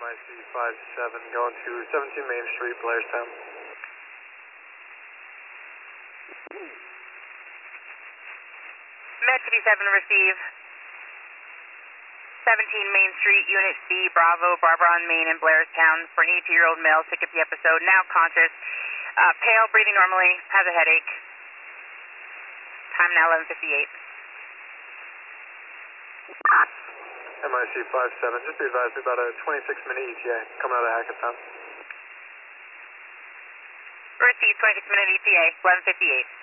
MIC 57 going to 17 Main Street, Blairstown. Med 57 receive. 17 Main Street, Unit B, Bravo, Barbara on Main in Blairstown for an 82-year-old male sick at the episode, now conscious, pale, breathing normally, has a headache. Time now 11:58. MIC 57, just be advised about a 26-minute ETA coming out of Hackettstown. Receive 26-minute ETA, 11:58.